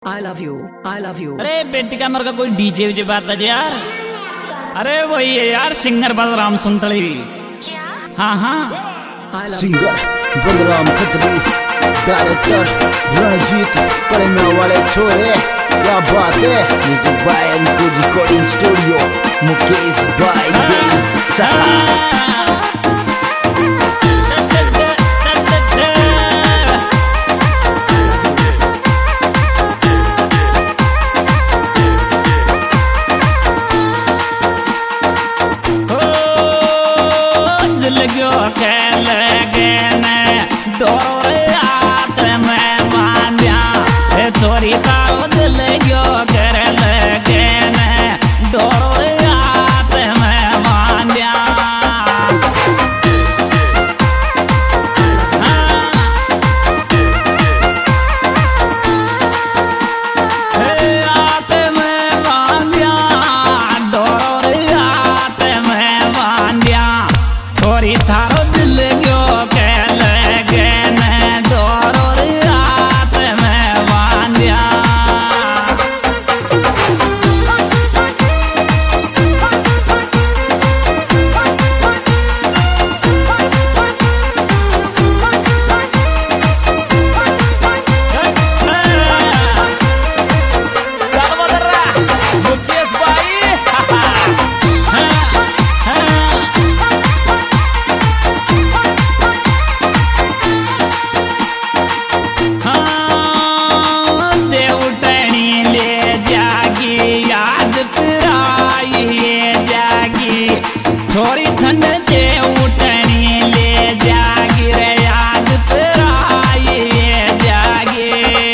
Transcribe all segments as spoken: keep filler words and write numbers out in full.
I love you I love you. अरे बेटी का मर का कोई डीजे वीजे बात है यार। अरे वही है यार, सिंगर बलराम सुनतली। हाँ हाँ सिंगर बलराम खत्री, डायरेक्टर रणजीत, करने वाले छोरे क्या बात है। Music by recording studio Mukesh भाई बेसा। चोरी तारो दिल गयो कर लगे न डोरो रात में मांडिया। रात में मांडिया डोरो रात में मांडिया। चोरी तारो दिल गयो कर लगे न डोरो रात में मांडिया। छोरी ठंड जे उठनी ले जागी रे याद तेराई जागी।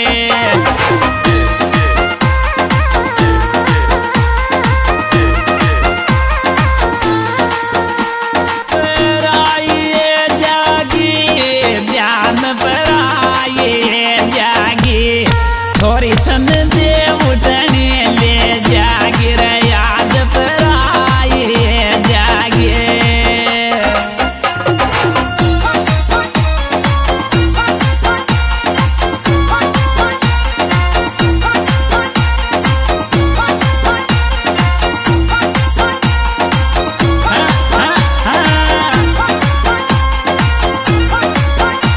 तेराई जागी ध्यान पराई जागी। छोरी ठंड जे उठनी ले जागी रे याद तेराई जागी।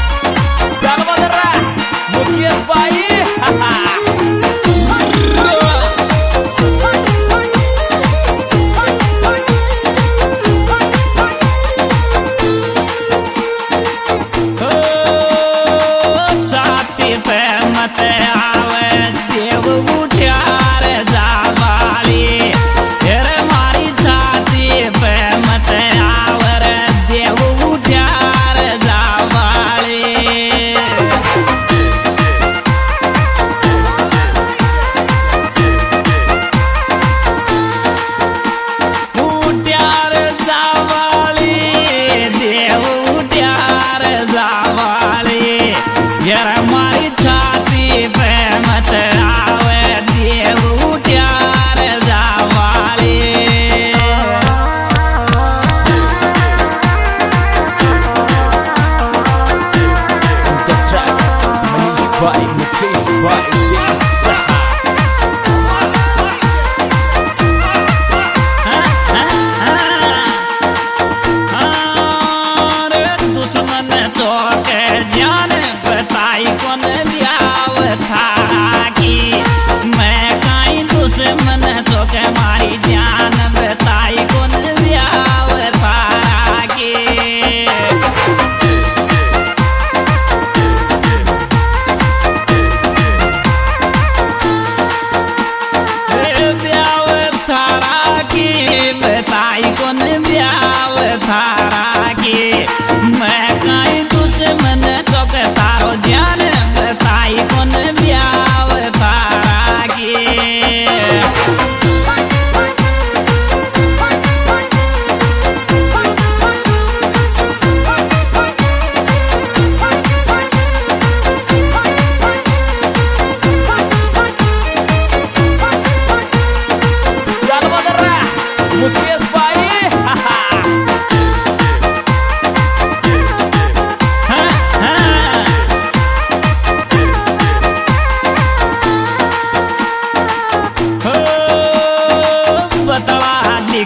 मुकेश भाई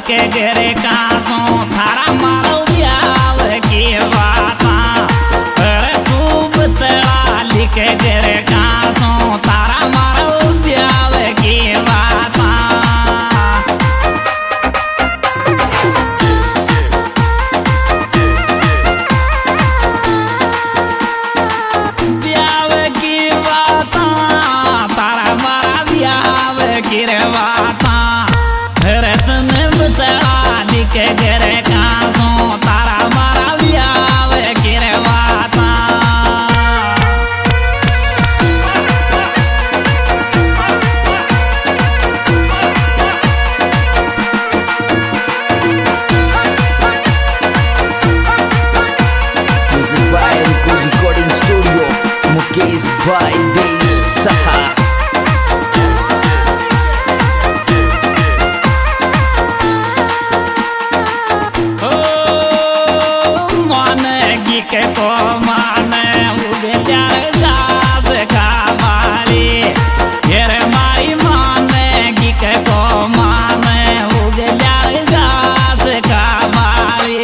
लिखे गेरे कासो थारा मारो ब्याव की बाता अरे खूब तेरा लिखे गेरे कासो थारा मारो ब्याव की बाता ब्याव की बाता तारा मारा ब्याव की रे बाता रतन बतला लिखे गेरे कासो तारा मारा ब्याव की रे बाता Music by Ankur Recording Studio, Mukesh by Dave Saha. के को माने उगे प्यार सास का माली येरे मारी माने की के को माने उगे प्यार सास का माली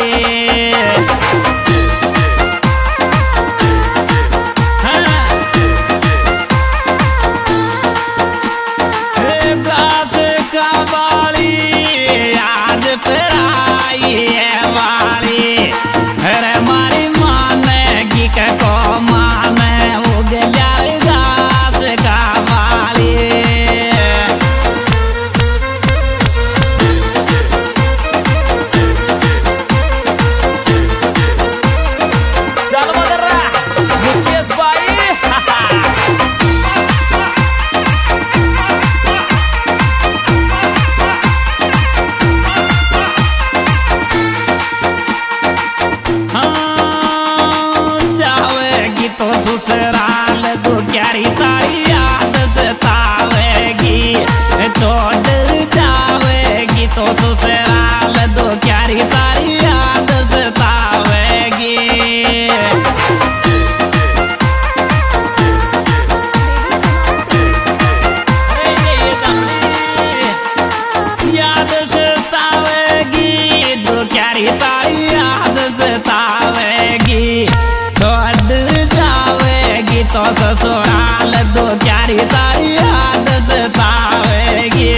सास का माली आज फिर आई है वाली अरे मारी के को माने उगे जाए सास का माली चल मदरा मुकेश भाई तो ससुराल दो क्यारी तारी याद सतावेगी छोड़ जावेगी तो ससुराल दो क्यारी तारी याद सतावेगी याद सतावेगी दो क्यारी तारी याद सतावेगी तो ससुराल दो क्यारी तारी याद सतावेगी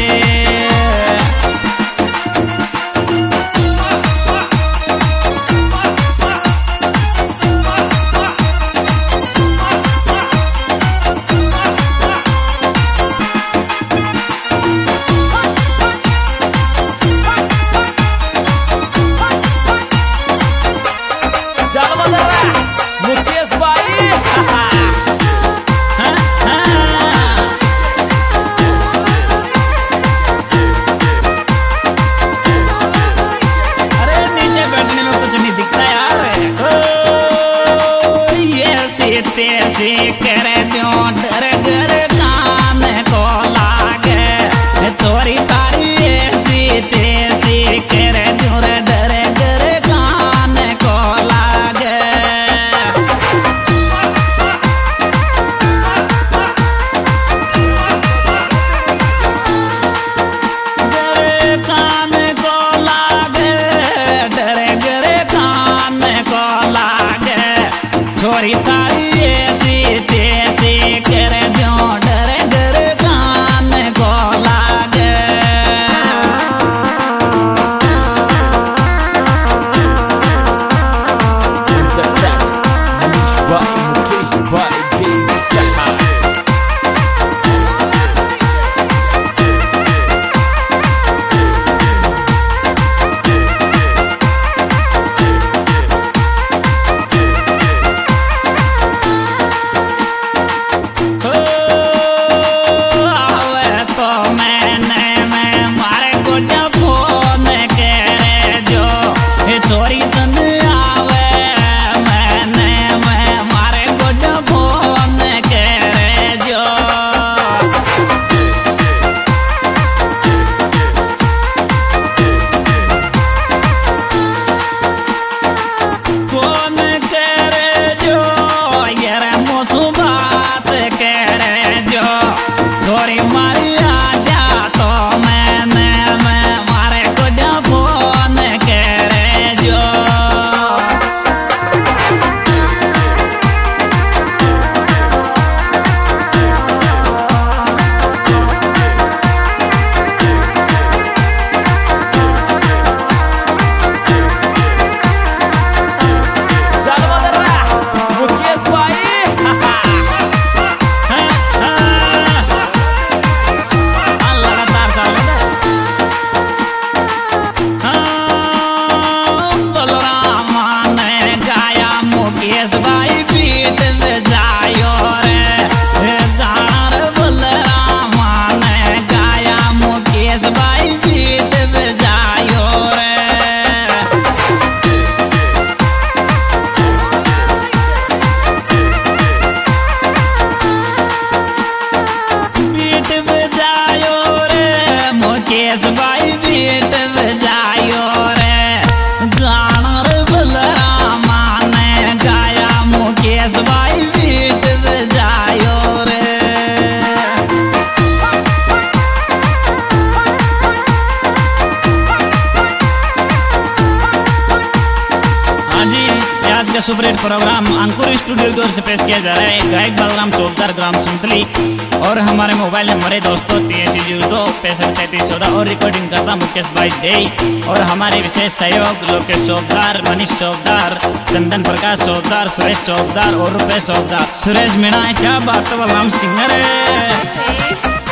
मुकेश भाई अरे नीचे बैठने में कुछ नहीं दिखता यार ओ ये सीते सी करे जो डर डर कान को लागे चोरी तारी ये सीते सी करे जो डर डर कान को लागे छोरी तारी ऐसी तैसी करे जो डर डर कान को लागे The track, mixed by Mukesh by Dave Saha. छोरी तन आवे मैंने मैं मारे को जब फोन करे जो फोन करे जो यार मोसू बात करे जो छोरी मारी आ जा तो मैंने मैं मारे को जब सुपरहिट प्रोग्राम अंकुर स्टूडियो की ओर से पेश किया जा रहा है। गायक बलराम चौधरी, ग्राम संतली, और हमारे मोबाइल नंबर है दोस्तों तिरासी जीरो दो पैंसठ तैतीस चौदह, और रिकॉर्डिंग करता मुकेश भाई दे, और हमारे विशेष सहयोग लोकेश चौधरी, मनीष चौधरी, चंदन प्रकाश चौधरी, सुरेश चौधरी और रुपेश चौधरी। सुरेश मीणा क्या बात है, बलराम सिंगर है।